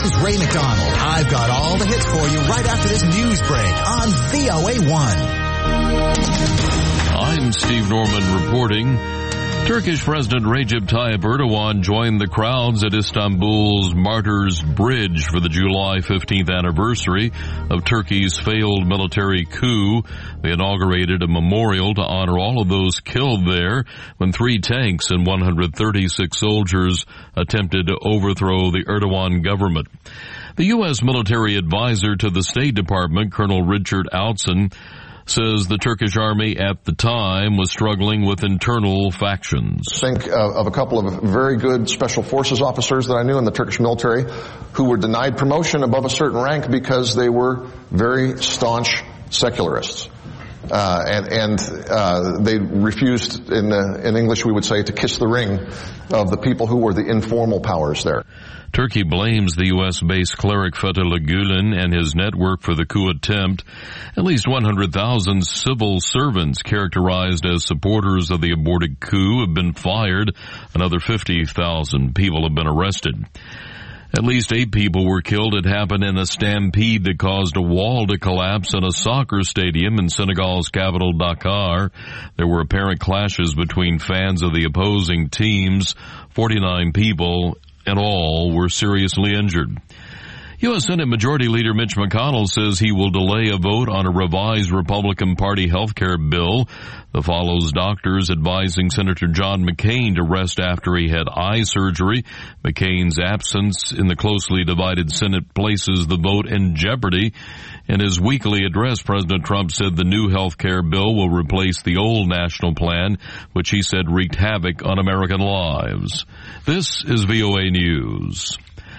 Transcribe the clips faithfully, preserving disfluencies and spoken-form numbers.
is Ray McDonald. I've got all the hits for you right after this news break on V O A one. I'm Steve Norman reporting. Turkish President Recep Tayyip Erdogan joined the crowds at Istanbul's Martyrs Bridge for the July fifteenth anniversary of Turkey's failed military coup. They inaugurated a memorial to honor all of those killed there when three tanks and one hundred thirty-six soldiers attempted to overthrow the Erdogan government. The U S military advisor to the State Department, Colonel Richard Outzen, says the Turkish army at the time was struggling with internal factions. Think uh, of a couple of very good special forces officers that I knew in the Turkish military who were denied promotion above a certain rank because they were very staunch secularists. Uh, and, and uh, they refused, in, uh, in English we would say, to kiss the ring of the people who were the informal powers there. Turkey blames the U S-based cleric Fethullah Gulen and his network for the coup attempt. At least one hundred thousand civil servants characterized as supporters of the aborted coup have been fired. Another fifty thousand people have been arrested. At least eight people were killed. It happened in a stampede that caused a wall to collapse in a soccer stadium in Senegal's capital, Dakar. There were apparent clashes between fans of the opposing teams. forty-nine people in all were seriously injured. U S Senate Majority Leader Mitch McConnell says he will delay a vote on a revised Republican Party health care bill that follows doctors advising Senator John McCain to rest after he had eye surgery. McCain's absence in the closely divided Senate places the vote in jeopardy. In his weekly address, President Trump said the new health care bill will replace the old national plan, which he said wreaked havoc on American lives. This is V O A News.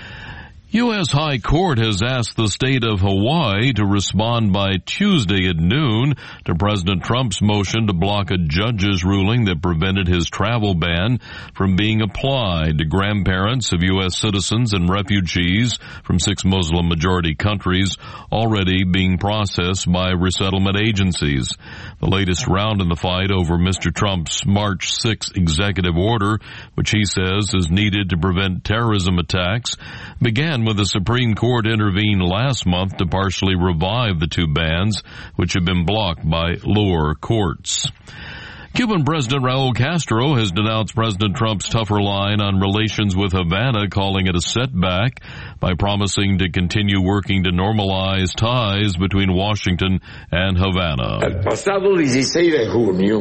U S High Court has asked the state of Hawaii to respond by Tuesday at noon to President Trump's motion to block a judge's ruling that prevented his travel ban from being applied to grandparents of U S citizens and refugees from six Muslim-majority countries already being processed by resettlement agencies. The latest round in the fight over Mister Trump's March sixth executive order, which he says is needed to prevent terrorism attacks, began with the Supreme Court intervened last month to partially revive the two bans, which have been blocked by lower courts. Cuban President Raul Castro has denounced President Trump's tougher line on relations with Havana, calling it a setback, by promising to continue working to normalize ties between Washington and Havana. El pasado dieciséis de junio,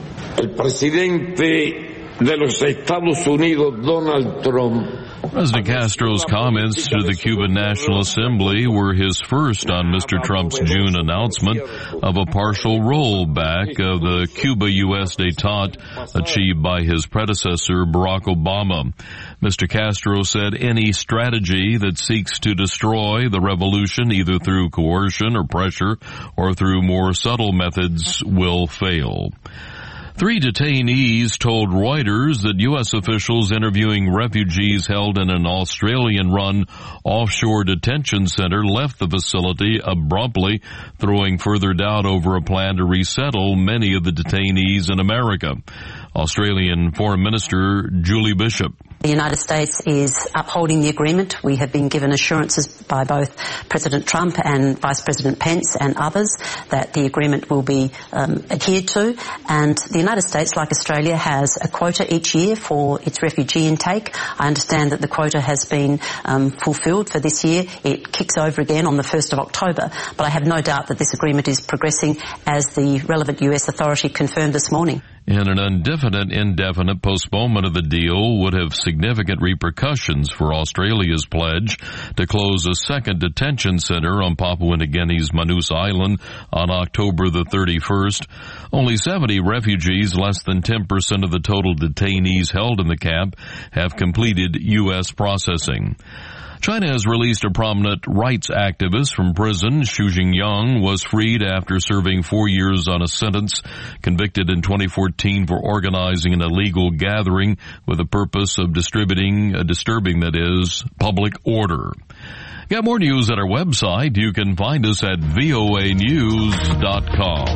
el presidente de los Estados Unidos, Donald Trump, President Castro's comments to the Cuban National Assembly were his first on Mister Trump's June announcement of a partial rollback of the Cuba-U S détente achieved by his predecessor, Barack Obama. Mister Castro said any strategy that seeks to destroy the revolution, either through coercion or pressure or through more subtle methods, will fail. Three detainees told Reuters that U S officials interviewing refugees held in an Australian-run offshore detention center left the facility abruptly, throwing further doubt over a plan to resettle many of the detainees in America. Australian Foreign Minister Julie Bishop. The United States is upholding the agreement. We have been given assurances by both President Trump and Vice President Pence and others that the agreement will be um, adhered to. And the United States, like Australia, has a quota each year for its refugee intake. I understand that the quota has been um, fulfilled for this year. It kicks over again on the first of October. But I have no doubt that this agreement is progressing, as the relevant U S authority confirmed this morning. And an indefinite, indefinite postponement of the deal would have significant repercussions for Australia's pledge to close a second detention center on Papua New Guinea's Manus Island on October the thirty-first. Only seventy refugees, less than ten percent of the total detainees held in the camp, have completed U S processing. China has released a prominent rights activist from prison. Xu Jingyang was freed after serving four years on a sentence, convicted in twenty fourteen for organizing an illegal gathering with the purpose of distributing, uh, disturbing, that is, public order. Got more news at our website. You can find us at V O A news dot com.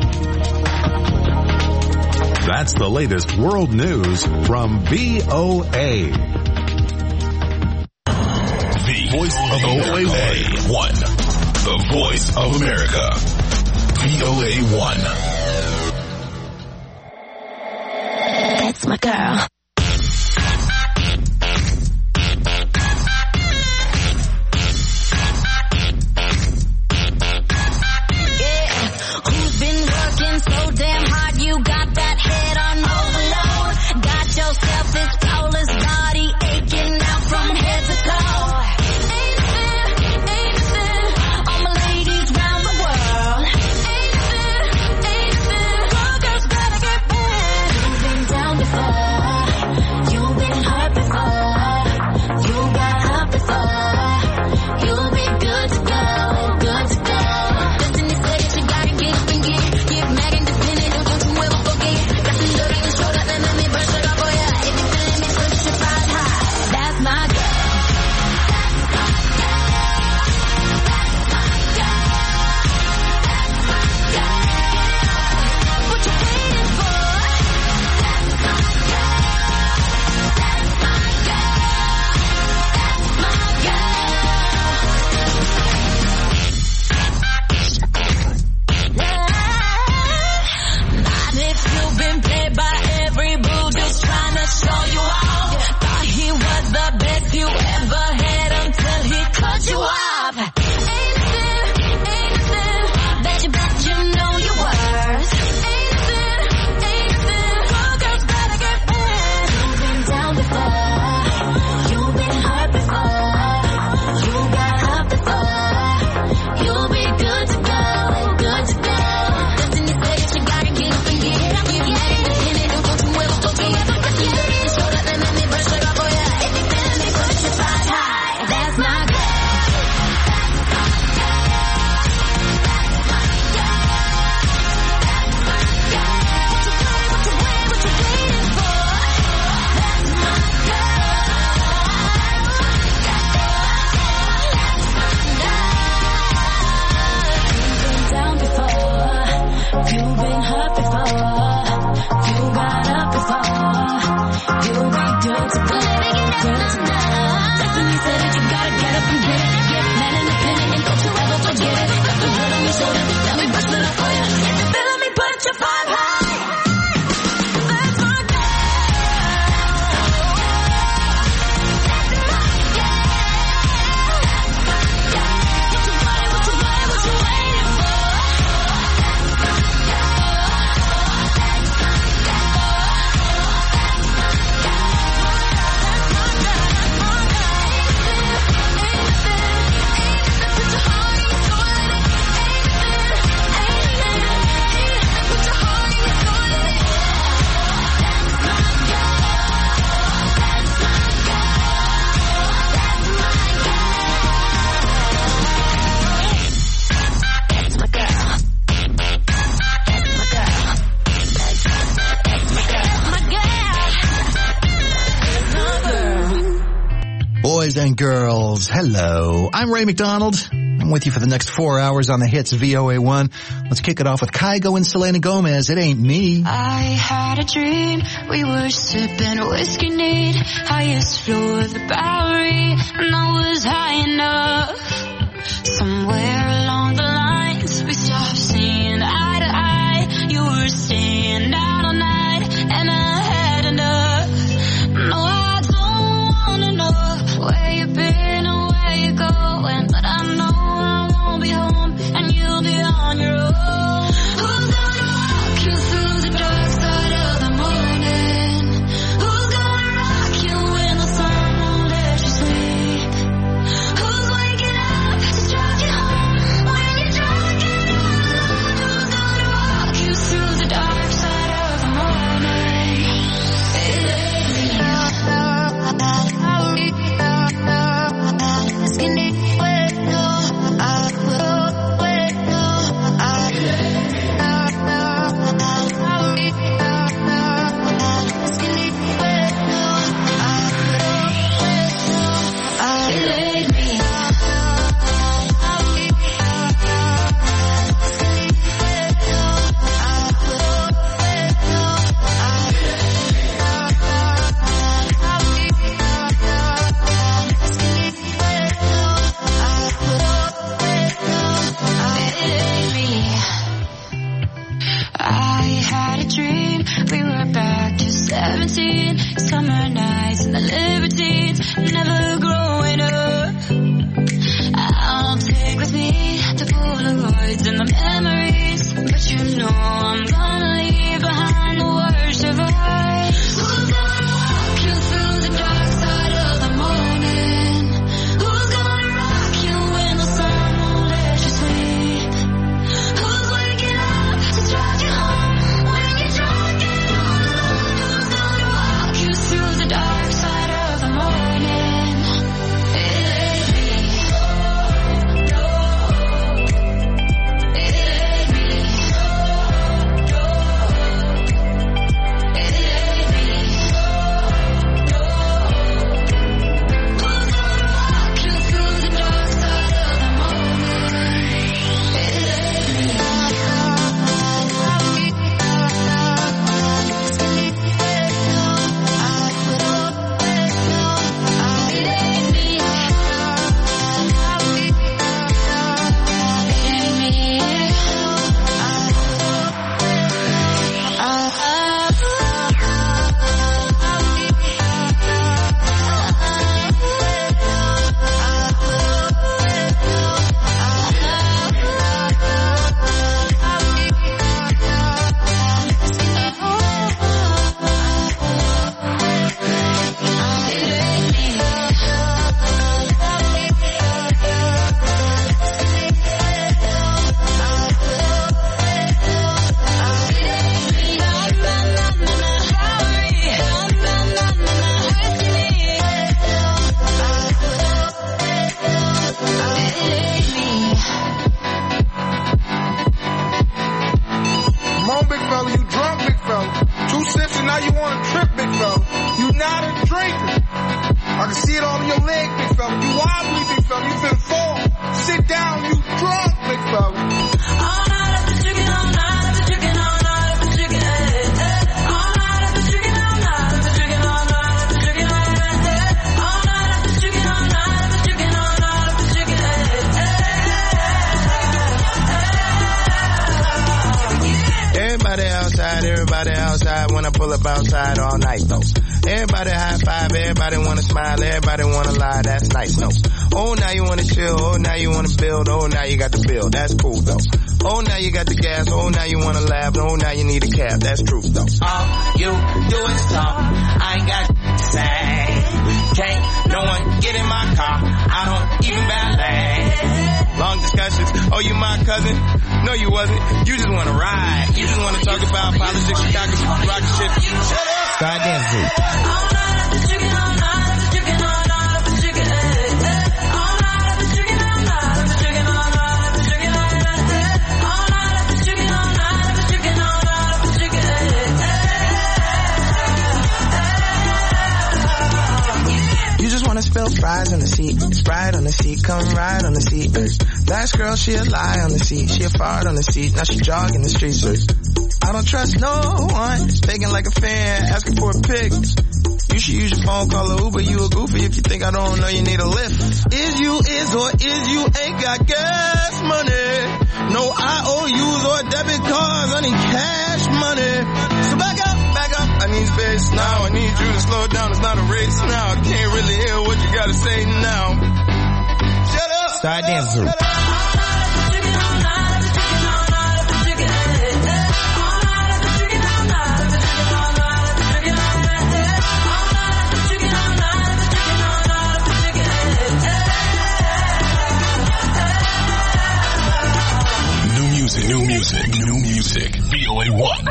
That's the latest world news from V O A. voice of O A one. The voice of America. V O A one. That's my girl. So damn hard, you got that head on overload. Got yourself this flawless body aching out from head to toe. Ain't fair, ain't fair, all my ladies round the world. Ain't fair, ain't fair, all girls gotta get back. You've been down before, you've been hurt before, you got hurt before. You'll be good to go, good to go. Destiny said you gotta get up and get it. Boys and girls, hello. I'm Ray McDonald. I'm with you for the next four hours on the hits V O A one. Let's kick it off with Kygo and Selena Gomez. It ain't me. I had a dream. We were sipping whiskey neat. Highest floor of the Bowery. And I was high enough. Somewhere along the lines, we stopped seeing eye to eye. You were staying out all night. And I had enough. No, I don't wanna know where you've been or where you're going, but I know I won't be home and you'll be on your own. Who's gonna walk you through the dark side of the morning? Who's gonna rock you when the sun won't let you sleep? you know I'm gonna leave behind the worst of us. Who's gonna walk you through the dark side of the morning? Who's gonna rock you when the sun won't let you sleep? Who's waking up to drive you home when you're drunk and all alone? Who's gonna walk you through the dark side of the morning? It ain't me. No, it ain't me. No, it ain't me. No, who's gonna walk you through the dark side of the morning? It ain't me. Come on, big fella, you drunk, big fella. Two sips and now you want to trip, big fella. You not a drinker. I can see it all in your leg, big fella. You wobbly, big fella. You finna fall. Sit down, you drunk, big fella. All night I've been drinking, all night I've been drinking, all night I've been drinking, eh, eh. All night I've been drinking, all night I've been drinking, all night I've been drinking, eh, eh. All night I've been drinking, all night I've been drinking, all night I've been drinking, eh, eh. Everybody outside, everybody outside when I pull up outside all night though. Everybody high five, everybody wanna smile, everybody wanna lie, that's nice, no. Oh, now you wanna chill, oh, now you wanna build, oh, now you got the bill, that's cool though. Oh, now you got the gas, oh, now you wanna laugh, oh, now you need a cab, that's truth though. All you do is talk, I ain't got to say. Can't no one get in my car, I don't even ballet. Long discussions, oh, you my cousin? No, you wasn't. You just wanna ride. You just wanna talk about politics, Chicago, rock shit. Shut up! Start dancing. All night I've been drinking, all night I've been drinking, all night I've been drinking, eh, eh. All night I've been drinking, all night I've been drinking, all night I've been drinking, eh, eh. All night I've been drinking, all night I've been drinking, all night I've been drinking, eh, eh. You just wanna spill fries on the seat, Sprite on the seat, come ride on the seat. Last girl, she a lie on the seat, she a fart on the seat, now she jogging the streets. I don't trust no one, faking like a fan, asking for a pic. You should use your phone, call a Uber, you a goofy if you think I don't know you need a lift. Is you is or is you ain't got gas money, no I O Us or debit cards, I need cash money. So back up, back up, I need space now, I need you to slow down, it's not a race now, I can't really hear what you gotta say now. Shut up! Start dancing. Shut up. New music, new music, V O A one.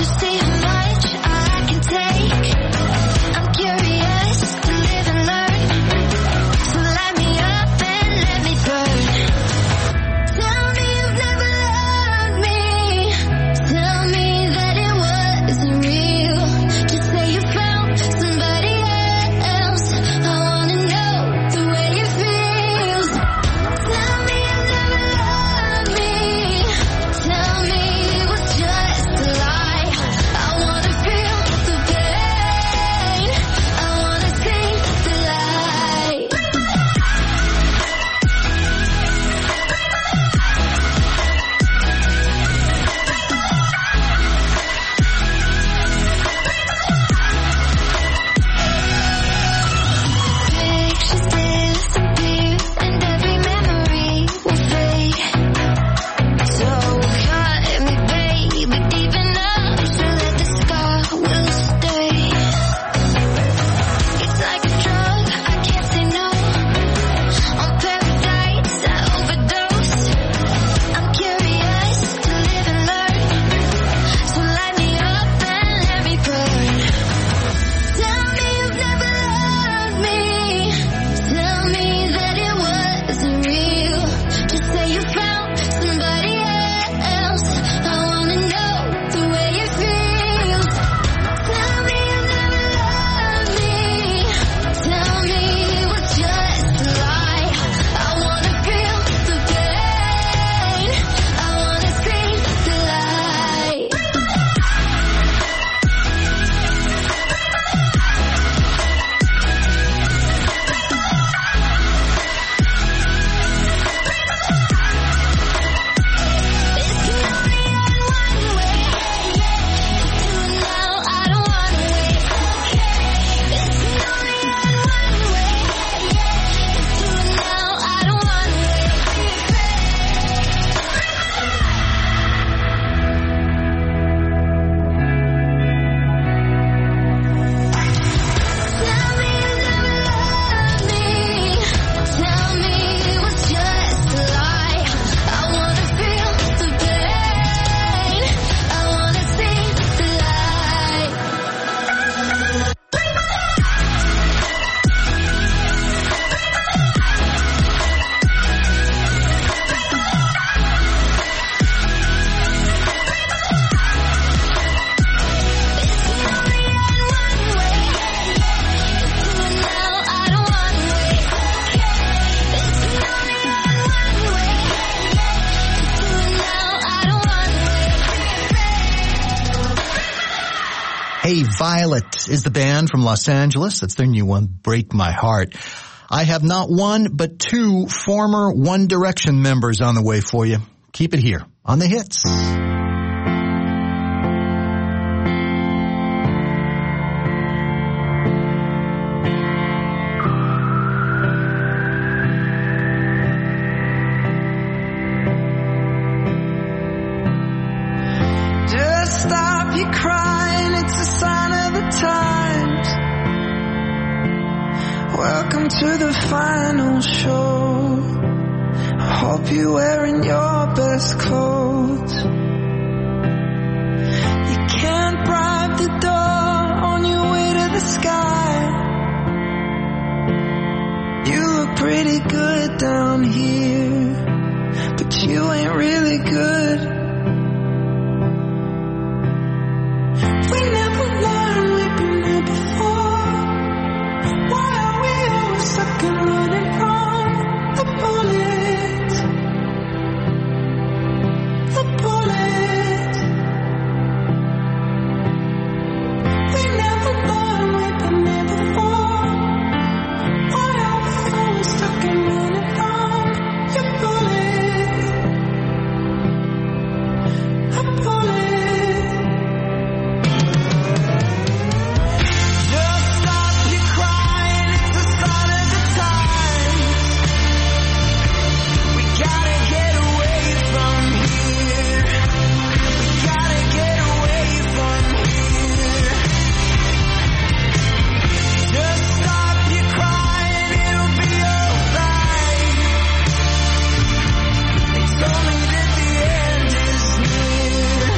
I'm curious to live and learn. Hey Violet is the band from Los Angeles. That's their new one, Break My Heart. I have not one, but two former One Direction members on the way for you. Keep it here on The Hits. Welcome to the final show. I hope you're wearing your best clothes. You can't bribe the door on your way to the sky. You look pretty good down here, but you ain't really good. We never learned, we've been here before. Why are we always stuck and running from the bullets? The bullets. We never learned, we've been here before. Why are we always stuck and running from your bullets? The bullets. Only that the end is near.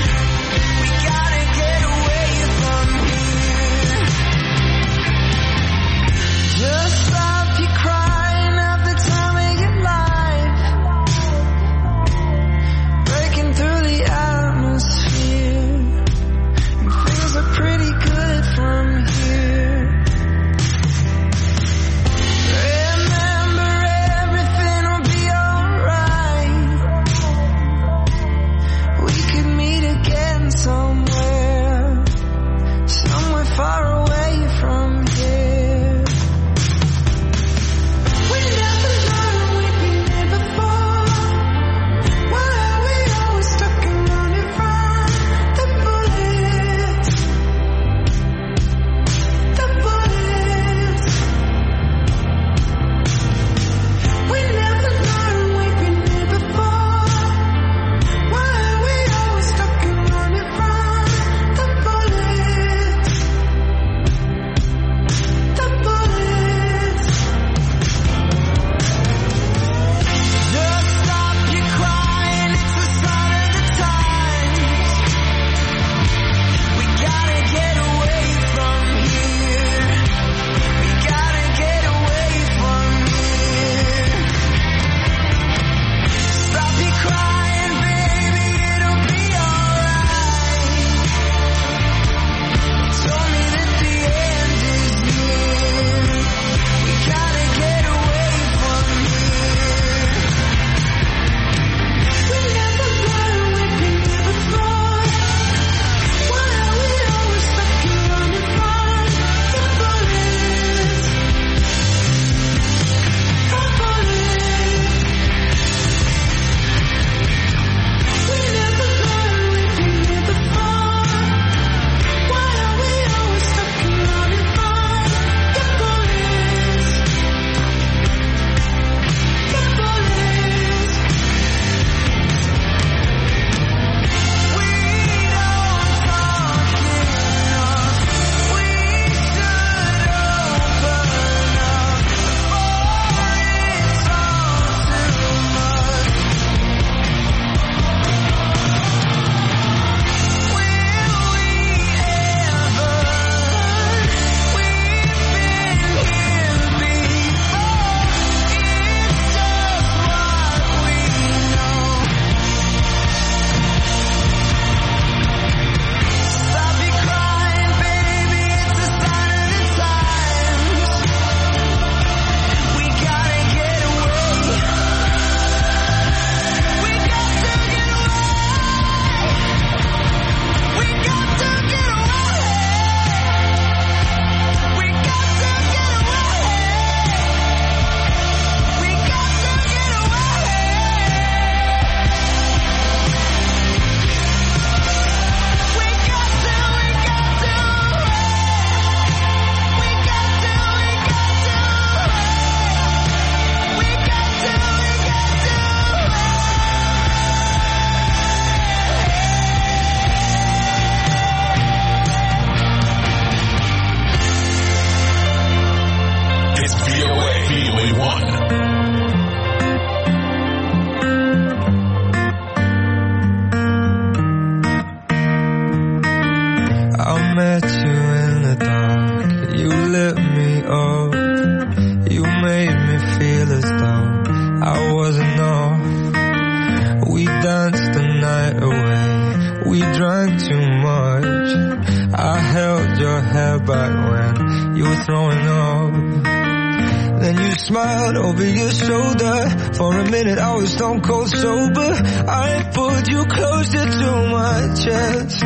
drank too much. I held your hair back when you were throwing up. Then you smiled over your shoulder. For a minute I was stone cold sober. I pulled you closer to my chest,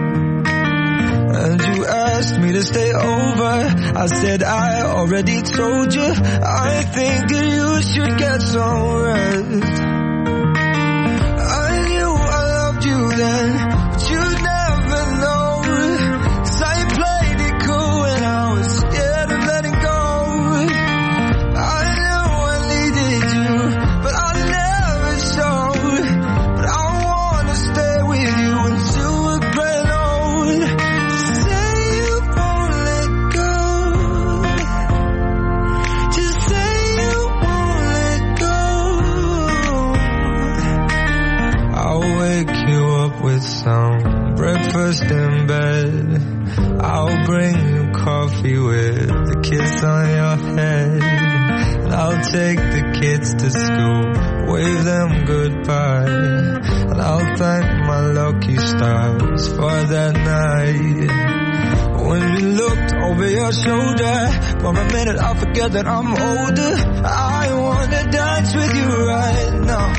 and you asked me to stay over. I said I already told you. I think that you should get some rest. I knew I loved you then, but you'd never know. 'Cause I played it cool when I was scared of letting go. I knew I needed you, but I never showed. But I wanna stay with you until we're grown old. Say you won't let go. Just say you won't let go. I'll wake you up with some breakfast in bed. I'll bring you coffee with a kiss on your head. And I'll take the kids to school, wave them goodbye. And I'll thank my lucky stars for that night. When you looked over your shoulder, for a minute I forget that I'm older. I wanna dance with you right now.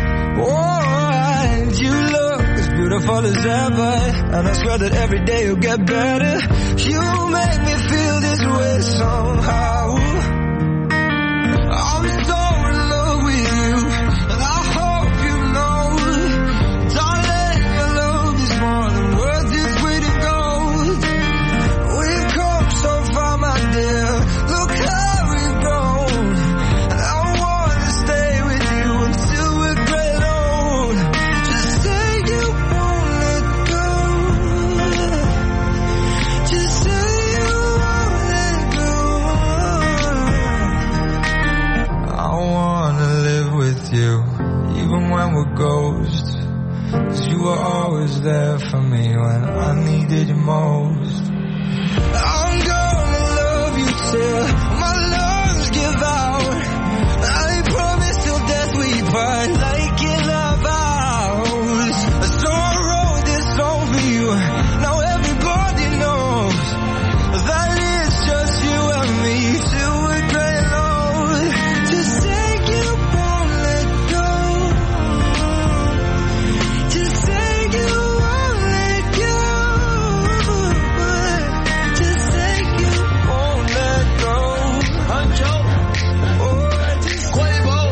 Oh, you look as beautiful as ever, and I swear that every day you'll get better. You make me feel this way somehow. I'm so in love with you, and I hope you know, darling, your love is more than worth its weight in gold. We've come so far, my dear, look how we've grown. And I wanna stay with you until we're great old. Just say you won't let go. Just say you won't let go. I wanna live with you, even when we're ghosts. 'Cause you were always there for me when I needed you most. I'm gonna love you till my lungs give out. I promise till death we part, like in our vows. So I wrote this song for you, now everybody knows that it's just you and me till we're great old. Just say you won't let go. Just say you won't let go. Just say you won't let go. Huncho. Oh, just Quavo.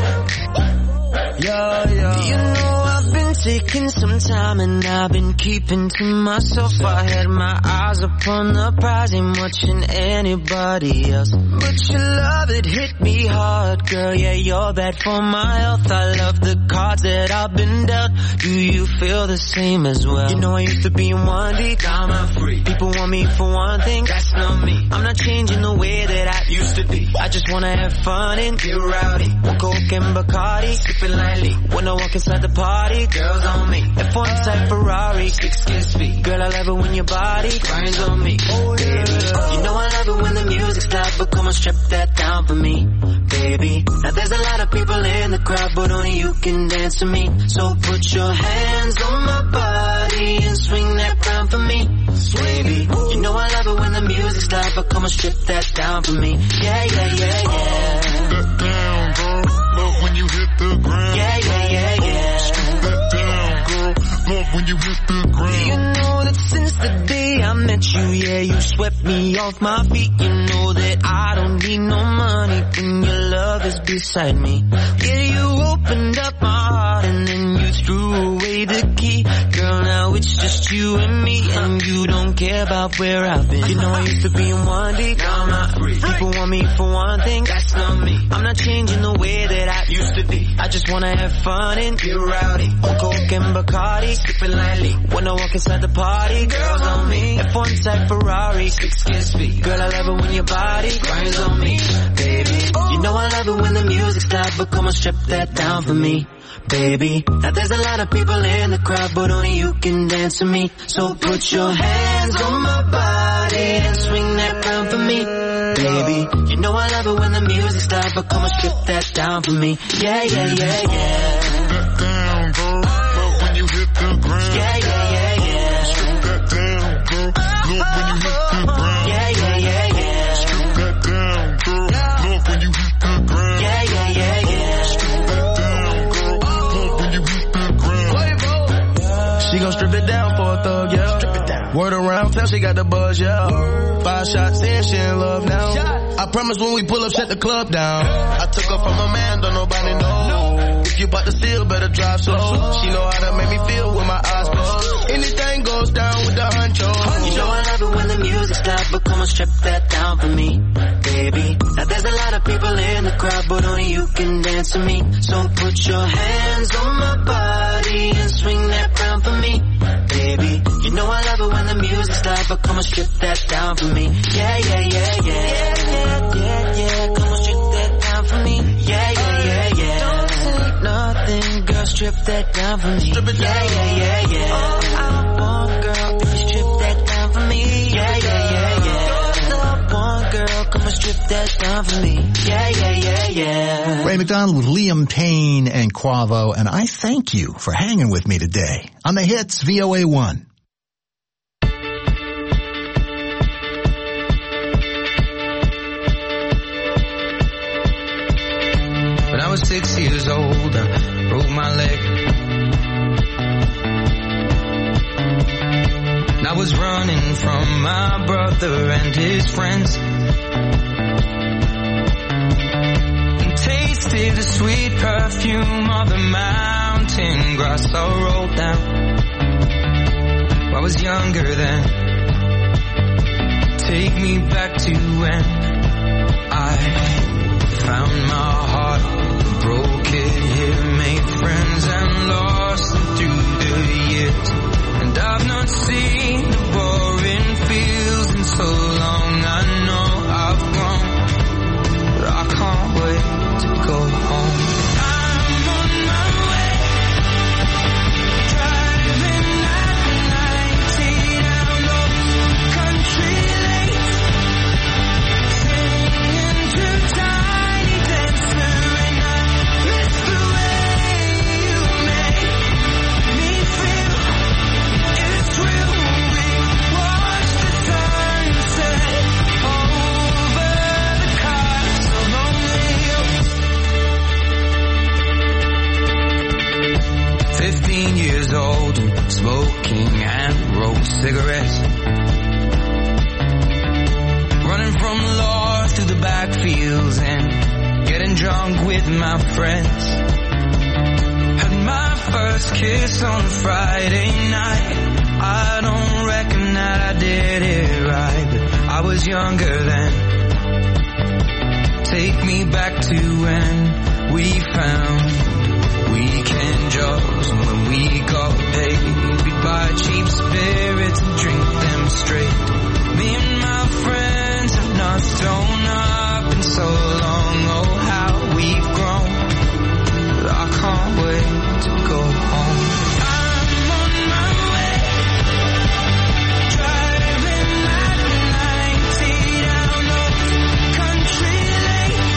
Yeah, yeah. You know I've been taking some time and I've been keeping to myself. I had my eyes upon the prize, ain't watching anybody else. But your love, it hit me hard, girl. Yeah, you're bad for my health. I love the cards that I've been dealt. Do you feel the same as well? You know I used to be in one deep, now I'm free. People want me for one thing, that's not me. I'm not changing the way that I used to be. I just wanna have fun and get rowdy. Coke and Bacardi, sipping lightly. When I walk inside the party, girls on me. F one type Ferrari, six kiss feet. Girl, I love it when your body grinds on me. Baby, you know I love it when the music's loud, but come on, strip that down for me, baby. Now there's a lot of people in the crowd, but only you can dance to me. So put your hands on my body and swing that crown for me, baby. You know I love it when the music's loud, but come on, strip that down for me. Yeah, yeah, yeah, yeah. That down, girl. Love when you hit the ground. Yeah, yeah, yeah, yeah. Strip that down, girl. Love when you hit the ground. You know that since the day I met you, yeah, you swept me off my feet. You know that I don't need no money when your love is beside me. Yeah, you opened up my heart and then you threw away the key. Girl, now it's just you and me, and you don't care about where I've been. You know I used to be in one deep, now I'm not free. People want me for one thing, that's not me. I'm not changing the way that I used to be. I just wanna have fun and get rowdy. Coke and Bacardi, sipping lightly. When I walk inside the party, girls on me. F one type Ferrari, six kiss feet. Girl, I love it when your body grinds on me, baby. You know I love it when the music's loud, but come on, strip that down for me, baby. Now there's a lot of people in the crowd, but only you can dance to me. So put your hands on my body and swing that crown for me, baby. You know I love it when the music's loud, but come on, strip that down for me. Yeah, yeah, yeah, yeah. That down, girl. Love when you hit the ground. Yeah, yeah, yeah, yeah. down, yeah. Strip it down. Word around town, she got the buzz, yeah. Five shots in, she in love now. I promise when we pull up, shut the club down. I took her from a man, don't nobody know. If you bout to steal, better drive slow. She know how to make me feel with my eyes closed. Anything goes down with the honcho. You know I love it when the music's loud, but come on, strip that down for me, baby. Now there's a lot of people in the crowd, but only you can dance to me. So put your hands on my body and swing that round for me, baby. You know I love it when the music's loud, but come on, strip that down for me. Yeah, yeah, yeah, yeah. Yeah, yeah, yeah, yeah. Come on, strip that down for me. Yeah, yeah, yeah, yeah. Don't say nothing, girl, strip that down for me. Strip it down. Yeah, yeah, yeah, yeah. All I want, girl, if you strip that down for me. Yeah, yeah, yeah, yeah. You're the one, girl, come on, strip that down for me. Yeah, yeah, yeah, yeah. Ray McDonald with Liam Payne and Quavo, and I thank you for hanging with me today on the hits V O A one. When I was six years old, I broke my leg. And I was running from my brother and his friends. And tasted the sweet perfume of the mountain grass I rolled down. I was younger then. Take me back to when I found my heart, broke it here, made friends and lost them through the years. And I've not seen the boring fields in so long. I know I've grown, but I can't wait to go home. I'm on my way, driving at ninety down those country lanes, singing to Tiny Dancer, and I miss the way you make me feel. It's real. We watch the sunset over the castle on the hill. Fifteen years old and smoking and rolled cigarettes, running from law through the backfields and getting drunk with my friends. Had my first kiss on a Friday night. I don't reckon that I did it right, but I was younger then. Take me back to when we found weekend jobs, and when we got paid, we'd buy cheap spirits and drink them straight. Me and my friends have not thrown up in so long. Oh, how we've grown, but I can't wait to go home. I'm on my way, driving at ninety down those country lanes,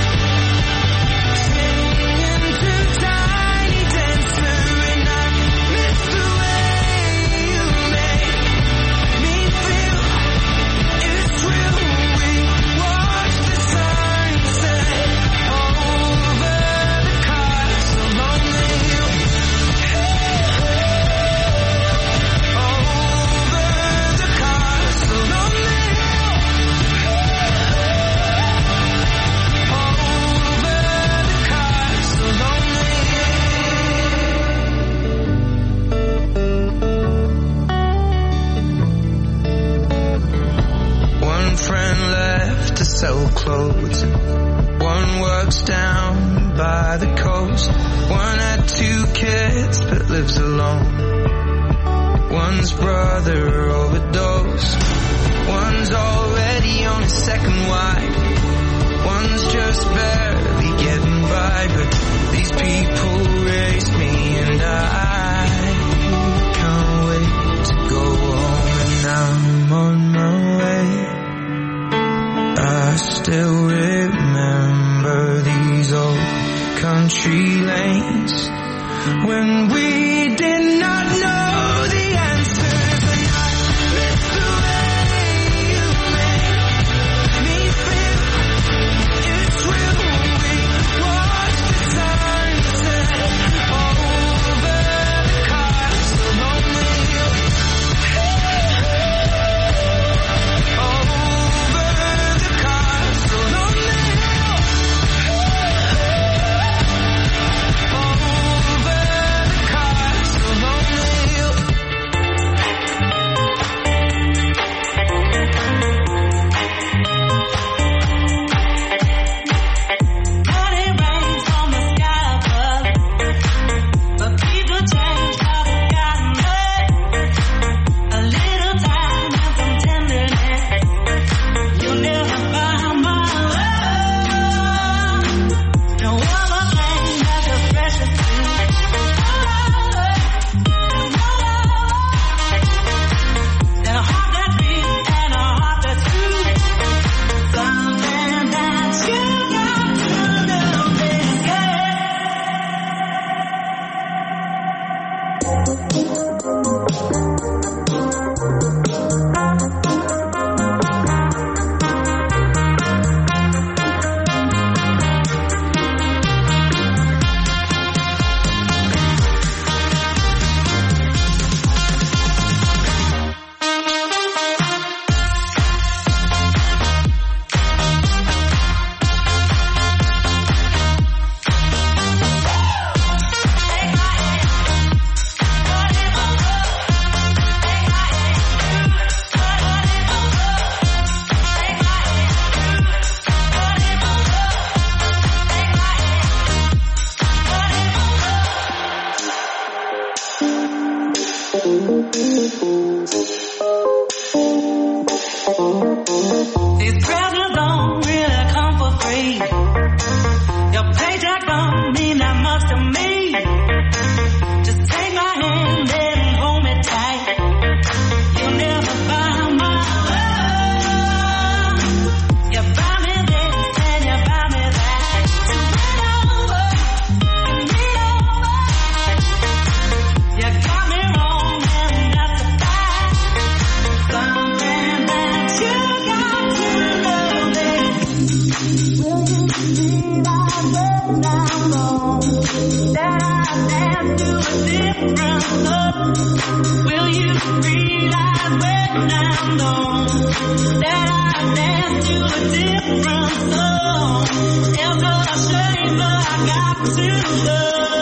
singing to Tiny Dancer, and I miss the way you make me feel. It's real. We watch the sunset over the castle on the hill. Over the castle on the hill. Over the castle on the hill. One friend left to sell clothes. One works down by the coast. One had two kids but lives alone. One's brother overdosed. One's already on his second wife. One's just barely getting by. But these people raised me, and I can't wait to go home. And I'm on my way. I still remember these old country lanes when we did not know the answers, and I miss the way you make me feel. It's real. We watch the sunset over Will you realize when I'm gone that I dance to a different song? It's not a shame, but I got to go.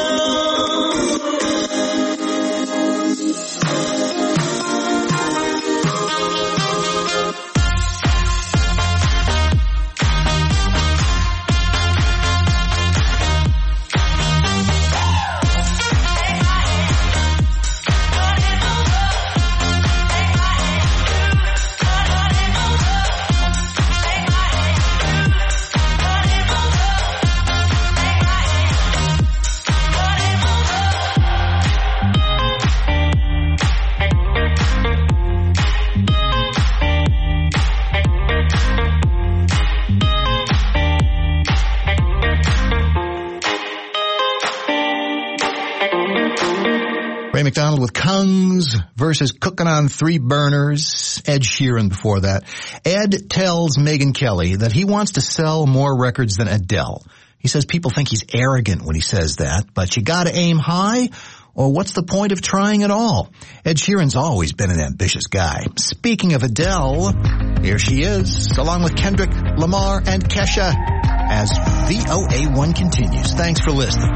Ray McDonald with Kungs versus Cooking on Three Burners. Ed Sheeran before that. Ed tells Megyn Kelly that he wants to sell more records than Adele. He says people think he's arrogant when he says that, but you gotta aim high, or what's the point of trying at all? Ed Sheeran's always been an ambitious guy. Speaking of Adele, here she is, along with Kendrick Lamar and Kesha, as V O A one continues. Thanks for listening.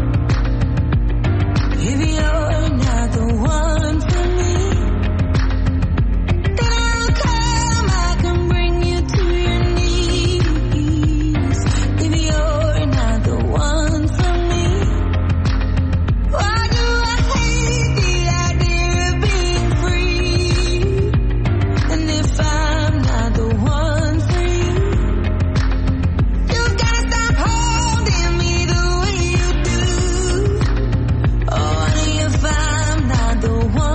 If you're not the one for me, then I'll come, I can bring you to your knees. If you're not the one for me, why do I hate the idea of being free? And if I'm not the one for you, you gotta stop holding me the way you do. Oh, if I'm not the one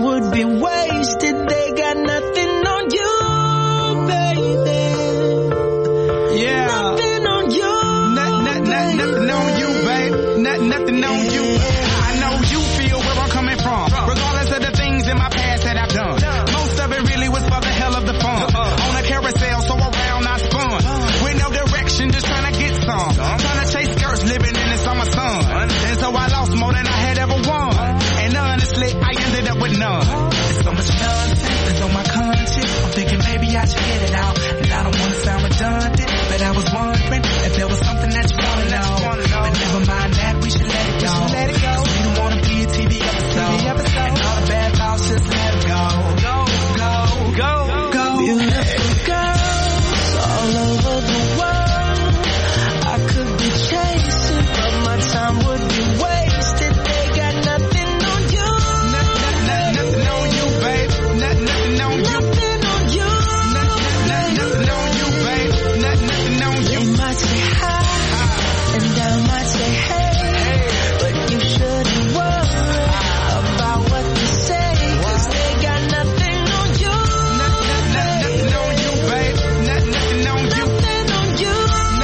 time would be wasted. They got nothing on you, baby. Yeah. Nothing on you. Not, not, not, nothing on you, babe. Not, nothing on you. I know you feel where I'm coming from. Regardless of the things in my past that I've done. Most of it really was for the hell of the fun. On a carousel, so around I spun. With no direction, just trying to get some. Trying to chase skirts, living in the summer sun. And so I lost more than I had ever won. And honestly, I ended up with none. There's so much nonsense that's on my conscience. I'm thinking maybe I should get it out. And I don't want to sound redundant, but I was wondering if there was something that you want to know. But never mind that, we should let it go. Let it go. We don't want to be a T V episode. And all the bad thoughts, just let it go. Go, go, go, go. Beautiful girls all over the world. I could be chasing, but my time would be wasted. They got nothing on you. Nothing on you, babe. Nothing on you. Nothing on you. Nothing on you, babe. Nothing on you. They might say hi, and I might say hey, but you shouldn't worry about what they say, 'cause they got nothing on you. Nothing on you, babe. Nothing on you. Nothing on you.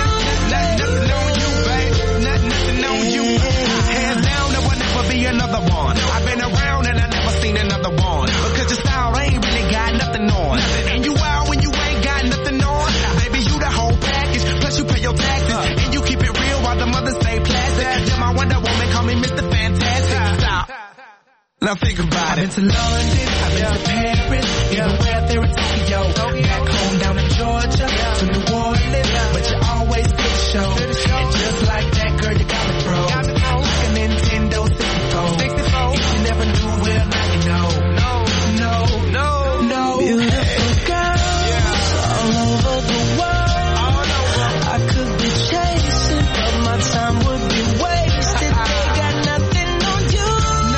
Nothing on you, babe. Nothing on you. Hands down, there will never be another one. I've been around and I never seen another one. Because your style ain't really got nothing on. And you out when you ain't got nothing on. Baby, you the whole package. Plus you pay your taxes. And you keep it real while the mothers stay plastic. Yeah, my Wonder Woman call me Mister Fantastic. Stop. Now think about it. I've been to London, I've been to Paris, even where there in Tokyo. Back home down in Georgia, to New Orleans, but you always get a show. And just like that, girl, you got me pro. Like a Nintendo sixty-four. If you never knew, well, now you know. No, no, no, no. Beautiful girls all over the world. I could be chasing, but my time would be wasted. They got nothing on you.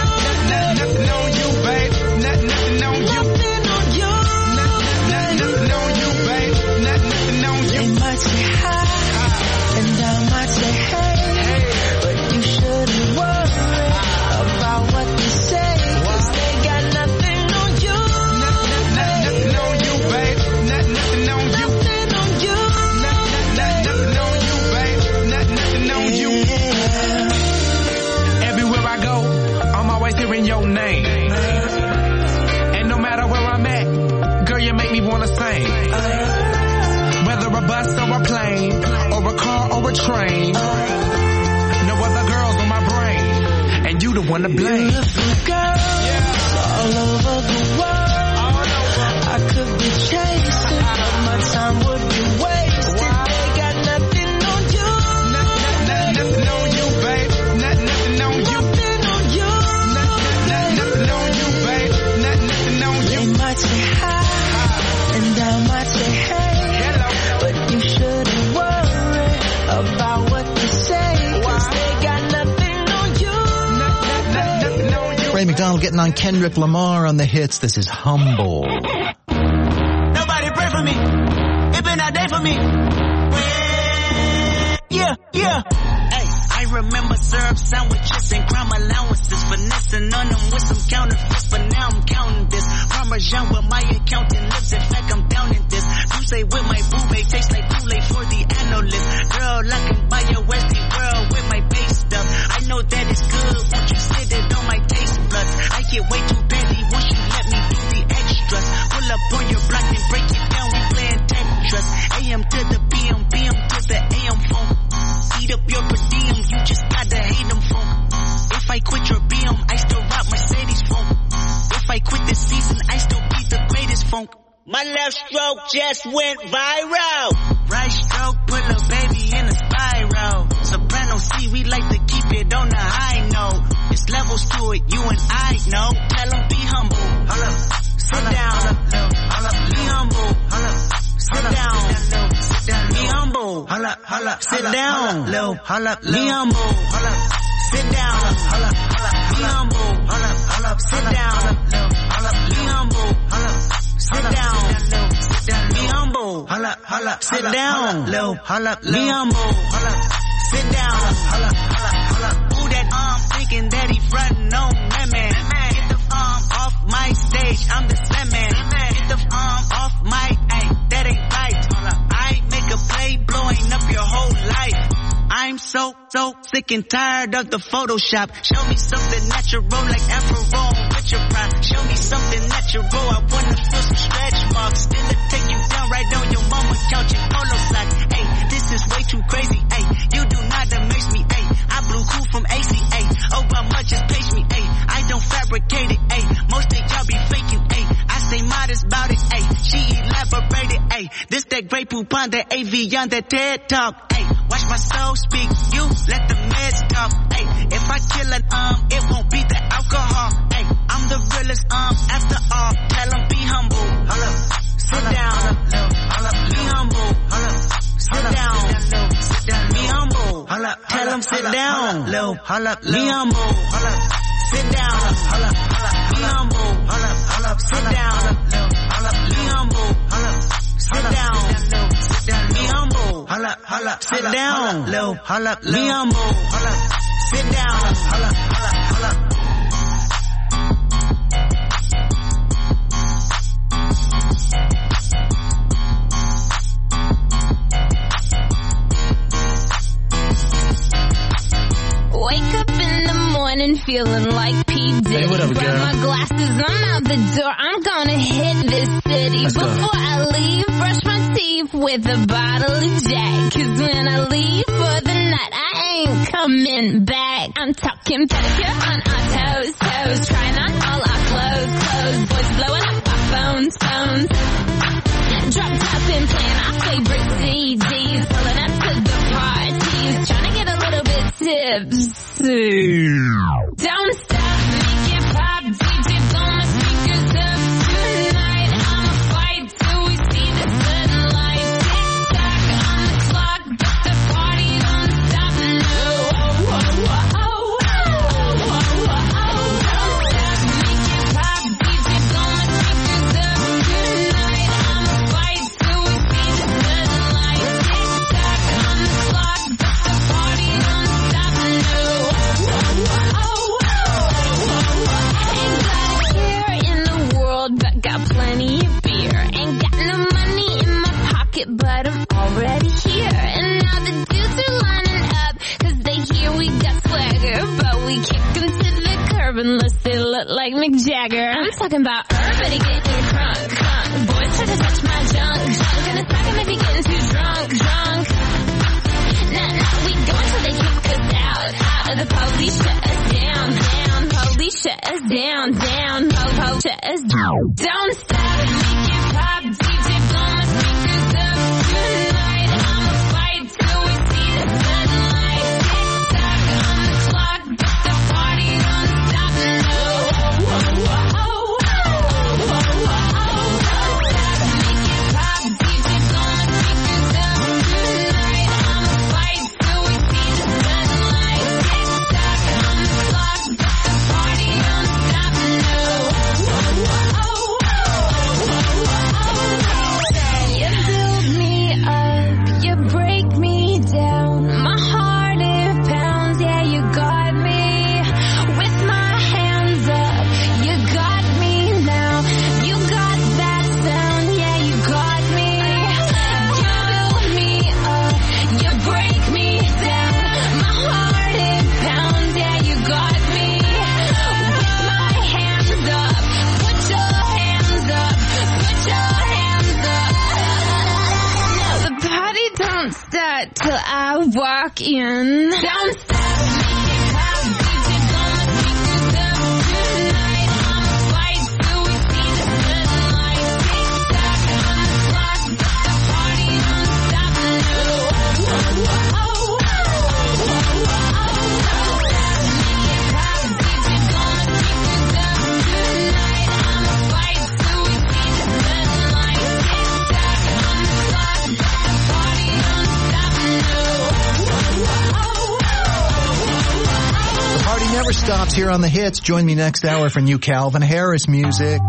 Nothing on you, babe. Nothing on you. Nothing on you. Nothing on you, babe. Nothing on you. They might say hi, and I might say hey, but you shouldn't worry about what they say, 'cause they got nothing on you. Nothing on you, babe. Nothing on you. Nothing on you. Nothing on you, babe. Nothing on you. Everywhere I go, I'm always hearing your name. And no matter where I'm at, girl, you make me wanna sing. Whether a bus or a plane, or a car or a train, no other girls on my brain, and you the one to blame. Beautiful girls all over the world. I could be chasing, but my time would be wasted. They got nothing on you. Nothing on you, babe. Nothing on you. Nothing on you. Nothing on you, babe. Nothing on you. They might say hi, and I might say hey, but you shouldn't worry about what they say, 'cause they got nothing on you. Nothing on you. Ray McDonald getting on Kendrick Lamar on the hits. This is Humble. Nobody pray for me. It been a day for me. Yeah, yeah. Hey, I remember syrup sandwiches and crime allowances, finessing on them with some counterfeits, but now I'm counting this. Parmesan with my accountant lips, in fact I'm down in this. You say with my boo-bae, tastes like Kool-Aid for the analyst. Girl, I can buy a Westie world with my base stuff. I know that it's good, won't you sit it on my taste buds? I get way too busy once you let me do the extras. Pull up on your block and break it down, we playing Tetris. A M to the P M, P M to the A M phone. Eat up your per diem, you just gotta hate them phone. If I quit your B M, I still rock Mercedes phone. If I quit this season, I still be the greatest funk. My left stroke just went viral. Right stroke put a baby in a spiral. Soprano C, we like to keep it on the high note. It's levels to it, you and I know. Tell them be humble. Hold up. Sit down. Be humble. Sit down. Be humble. Sit down. Be humble. Sit down. Be humble. Sit down. Be humble. Sit down. Be humble. Sit down. Be humble. Sit down. Who that arm thinking that he frontin' on that man? Get the arm off my so, so sick and tired of the Photoshop. Show me something natural like Afro with your pride. Show me something natural, I wanna feel some stretch marks. Then to take you down right on your mama's couch in polo socks. Hey, this is way too crazy, hey. You do not amaze me, hey. I blew cool from A C A. Obama just page me, hey. I don't fabricate it, hey. Most of y'all be faking, hey. I say modest about it, hey. She elaborated, hey. This that great poop on that A V on that TED Talk, hey. Watch my soul speak, you let the meds talk, hey. If I kill an um, it won't be the alcohol, hey. I'm the realest um, after all. Tell them be humble, hold up, sit down, be humble, hold up, sit down, be humble, tell them sit down, be humble, sit down, be humble, sit down, be humble, sit down, be humble, sit down, be humble, sit down. Wake up in the morning feeling like P. Diddy. Hey, what up, Grab girl? my glasses, I'm out the door. I'm gonna hit this city. Let's go. Before I leave, brush my teeth with a bottle of Jack. Cause when I leave for the night, I ain't coming back. I'm talking pedicure on our toes, toes. Trying on all our clothes, clothes. Boys blowing up our phones, phones. Drop top and playing our favorite C Ds. Pulling up to the parties. Trying to get a little bit tipsy. Don't stop, make it pop. D J blow my speakers up tonight. I'ma fight till we see the sunlight. Tick tock on the clock, but the party don't stop. No, oh, oh, oh, oh, oh, oh, oh. Don't stop, make it pop. D J blow my speakers up tonight. I'ma fight till we see the sunlight. Tick tock on the clock, but the party don't stop. No, oh, oh, oh, oh, oh. Ain't got a care in the world, but got plenty of beer. Ain't got no money in my pocket, but I'm already here. And now the dudes are lining up, cause they hear we got swagger. But we kick them to the curb unless they look like Mick Jagger. I'm talking about everybody getting crunk, crunk. Boys try to touch my junk, junk. In a second they be getting too drunk, drunk. Nah, nah, we go until they kick us out, out. The police shut us down, down. Police shut us down, down. Po-po shut us down. Don't stop, make it pop. D J blow my speakers up tonight. I'ma fight till we see the sunlight. Tick tock on the clock, but the party don't stop. No, oh, oh, oh, oh, oh, oh, oh. Don't stop, make it pop. D J blow my speakers up tonight. I'ma fight till we see the sunlight. Tick tock on the clock, but the party don't stop. No, oh, oh, oh, oh, oh, oh. You build me up, you break me down. My heart it pounds, yeah, you got me. With my hands up, you got me now. You got that sound, yeah, you got me. You build me up, you break me down. My heart it pounds, yeah, you got me. With my hands up, put your hands up, put your hands up. No, the party don't start till I walk in. Don't stop, make it pop. D J blow my speakers up tonight. I'ma fight till we see the sunlight. Tick tock on the clock, but the party don't stop. No, oh, oh, oh, oh, oh, oh, oh. Make it pop. D J blow my speakers up tonight. I'ma fight till we see the sunlight. Tick tock on the clock, but the party don't stop. No, oh, oh, oh, oh, oh. The party never stops here on the hits. Join me next hour for new Calvin Harris music.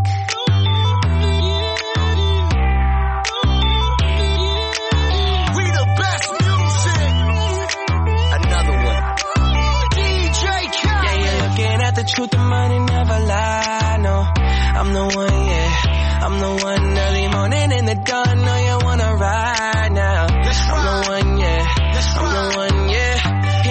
We the best music. Another one. D J Khaled. Yeah, you're looking at the truth, the money never lie. No, I'm the one, yeah. I'm the one early morning in the dawn. Know you wanna ride now. I'm the one, yeah. I'm the one, yeah.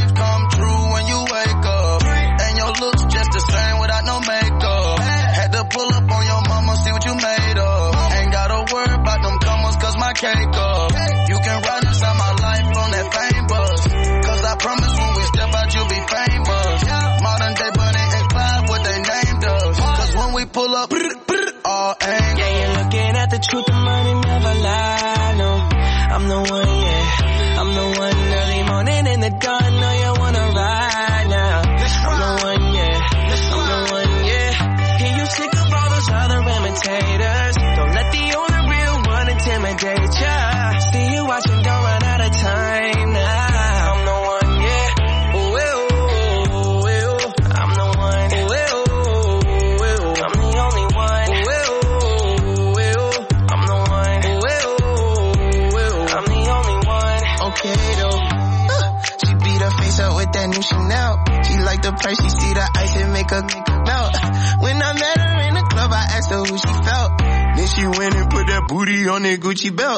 dreams come true when you wake up. And your looks just the same without no makeup. Had to pull up on your mama, see what you made of. Ain't gotta worry about them commas cause my cake up. You can ride inside my life on that fame bus. Cause I promise when we step out you'll be famous. Modern day Bonnie and Clyde, what they named us. Cause when we pull up, all angles. Yeah, you're looking at the truth, the money never lie, no. I'm the one, yeah. I'm the one early morning in the dawn, know you wanna ride now. I'm the one, yeah. I'm the one, yeah. Hear you sick of all those other imitators. Don't let the only real one intimidate ya. See you watching, don't run out of time now. I'm the one, yeah. Ooh, ooh, ooh, ooh. I'm the one. Ooh, ooh, ooh. I'm the only one. Ooh, ooh, ooh. I'm the one. Ooh, ooh, ooh. I'm the only one. Okay though. Uh, she beat her face up with that new Chanel. She like the price, she see the ice and make her melt. When I met her in the club, I asked her who she felt. Then she went and put that booty on that Gucci belt.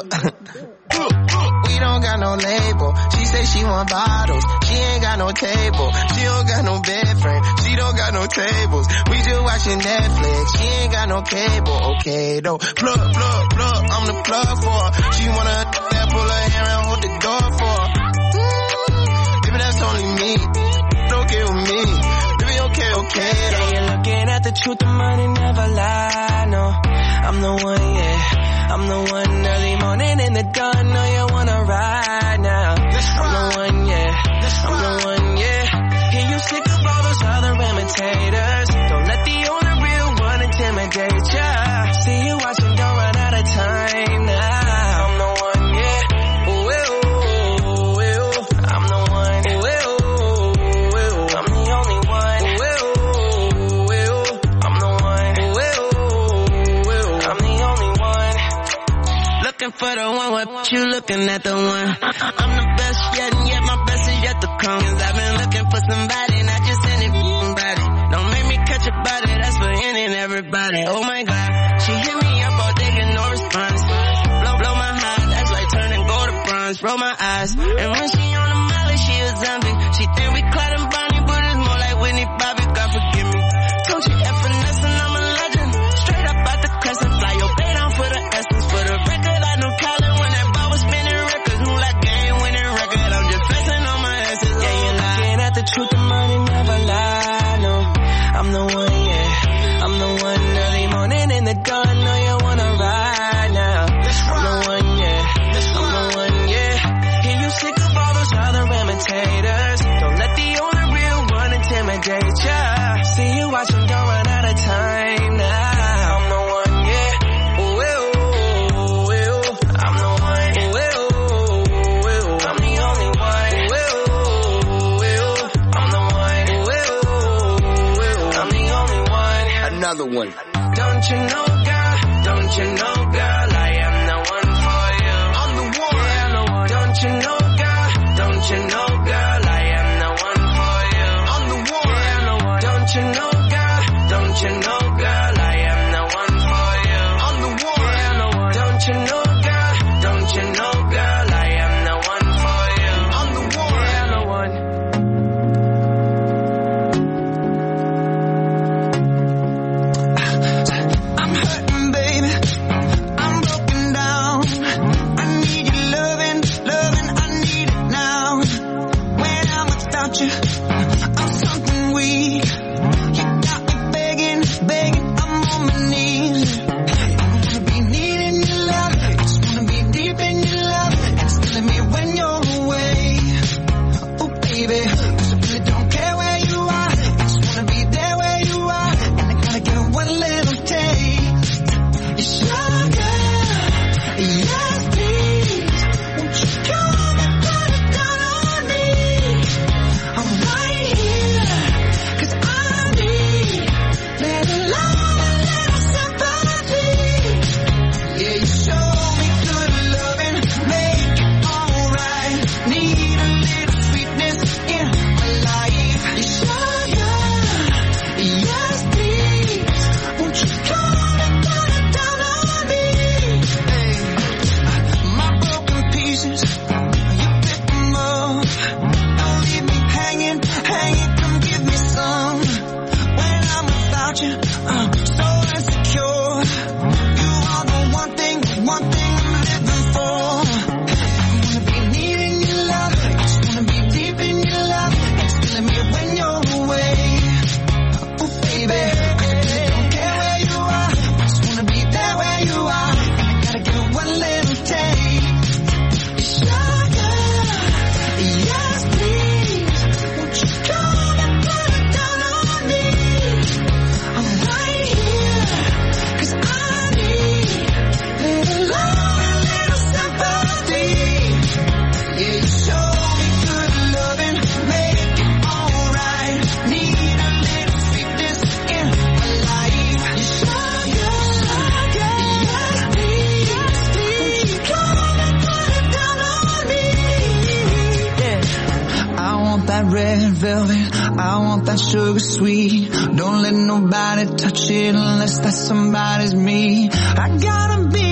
We don't got no label. She say she want bottles. She ain't got no table. She don't got no bed frame. She don't got no tables. We just watching Netflix. She ain't got no cable. Okay though. Plug, plug, plug. I'm the plug for her. She wanna that pull her hair and hold the door for her. Mm, baby, that's only me. Okay with me. Baby, okay, okay though. Yeah, you're looking at the truth, the money never lie, no. I'm the one, yeah. I'm the one early morning in the dawn, know you wanna ride now. I'm the one, yeah. I'm the one, yeah. Hear you sick of all those other imitators. Don't let the only real one intimidate ya. See you watching, don't run out of time now. I'm the one, yeah. Ooh, ooh, ooh, ooh. I'm the one. Ooh, ooh, ooh. I'm the only one. Ooh, ooh, ooh. I'm the one. Ooh, ooh, ooh. I'm the only one. Looking for the one, what you looking at the one? I'm the best yet, and yet my best is yet to come. Cause I've been looking for somebody, not just anybody. Don't make me catch a body, that's for any and everybody. Oh my God, she hit me up all day, get no response. Blow, blow my heart, that's like turning gold to bronze. Roll my eyes, and when she on the molly, she a zombie. She think we Clyde and Bonnie, but it's more like Whitney Bobby. God forgive me. Don't you F finesse and I'm a legend. Straight up out the crescent, fly your bay down for the essence. For the record, I know Colin when that ball was spinning records. Who like game winning record? I'm just flexing on my essence. Yeah, you're looking at the truth, the money never lie, no. I'm the one, yeah. I'm the one early morning in the dawn, know you wanna ride now. I'm the one, yeah. I'm the one, yeah. Hear you sick of all those other imitators. Don't let the only real one intimidate ya. See you watching, don't run out of time now. I'm the one, yeah. Ooh, ooh, ooh. I'm the one. Ooh, ooh, ooh. I'm the only one. Ooh, ooh. I'm the one. Ooh, ooh. I'm the only one. Another one. Don't you know, girl? Don't you know, girl? I am the one for you. I'm the one. Yeah, I'm the one. Don't you know, girl? Don't you know, girl? I am the one for you. I'm the one. Yeah, I'm the one. Don't you know, girl? Don't you know, girl? I am the one for you. I'm the one. Yeah, I'm the one. Don't you know, girl? Don't you know, girl? I am the one for you. I'm the one. Yeah, I'm the one. I'm hurting, baby. I'm broken down. I need your loving, loving. I need it now. When I'm without you, I'm something weak. You got me begging, begging. I'm on my knees. I wanna be needing your love. I just wanna be deep in your love. And it's killing me when you're away. Oh, baby, 'cause I really don't care where you are. I just wanna be there where you are. And I gotta get one little taste. Sugar, yes please. Won't you come and put it down on me? I'm right here, 'cause I red velvet. I want that sugar sweet. Don't let nobody touch it unless that somebody's me. I gotta be